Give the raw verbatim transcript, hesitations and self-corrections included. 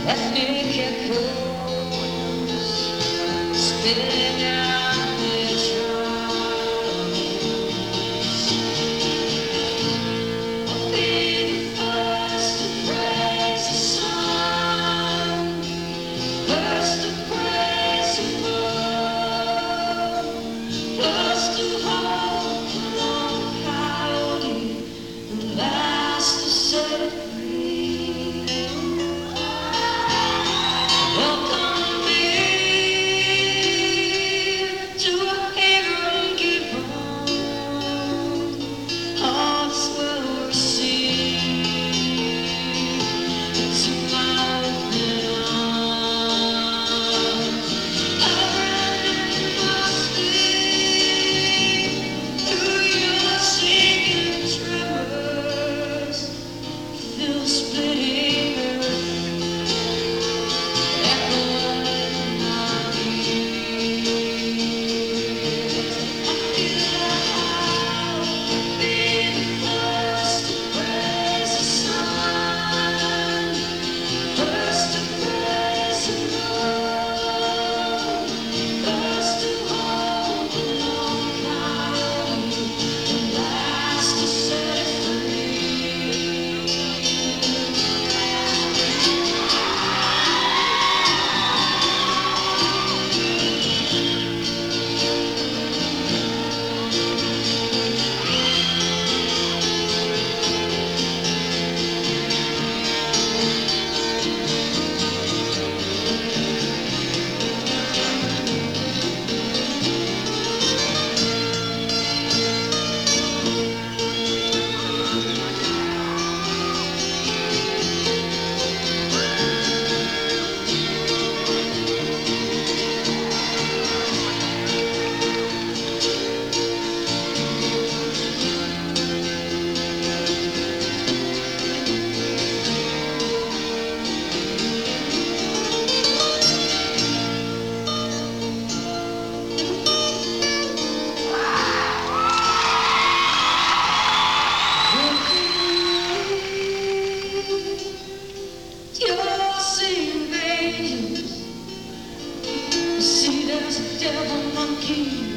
ethnic echoes spinning out their drums. I'll be the first to praise the sun, first to praise the moon, first to hold the long coyote, and last to set it free. Welcome me to a haven given, hearts will receive into my open arms. I ran my sleep through your sinking tremors, feel splitting earth. You're seeing angels. You see, there's a devil monkey.